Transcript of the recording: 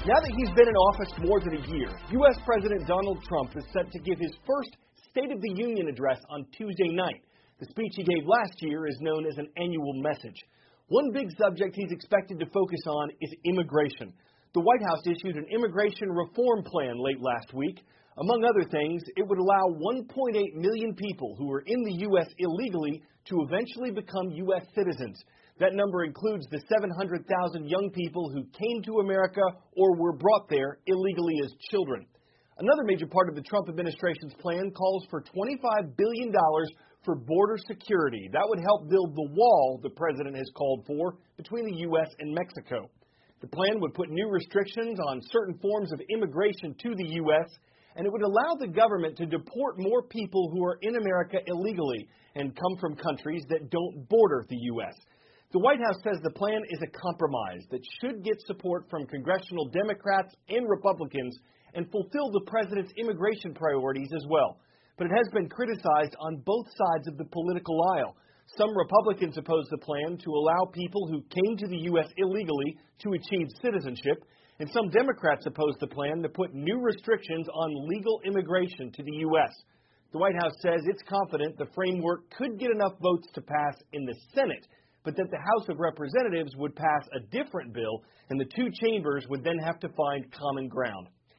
Now that he's been in office more than a year, U.S. President Donald Trump is set to give his first State of the Union address on Tuesday night. The speech he gave last year is known as an annual message. One big subject he's expected to focus on is immigration. The White House issued an immigration reform plan late last week. Among other things, it would allow 1.8 million people who are in the U.S. illegally to eventually become U.S. citizens. That number includes the 700,000 young people who came to America or were brought there illegally as children. Another major part of the Trump administration's plan calls for $25 billion for border security. That would help build the wall the president has called for between the U.S. and Mexico. The plan would put new restrictions on certain forms of immigration to the U.S., and it would allow the government to deport more people who are in America illegally and come from countries that don't border the U.S. The White House says the plan is a compromise that should get support from congressional Democrats and Republicans and fulfill the president's immigration priorities as well. But it has been criticized on both sides of the political aisle. Some Republicans oppose the plan to allow people who came to the U.S. illegally to achieve citizenship, and some Democrats oppose the plan to put new restrictions on legal immigration to the U.S. The White House says it's confident the framework could get enough votes to pass in the Senate, but that the House of Representatives would pass a different bill, and the two chambers would then have to find common ground.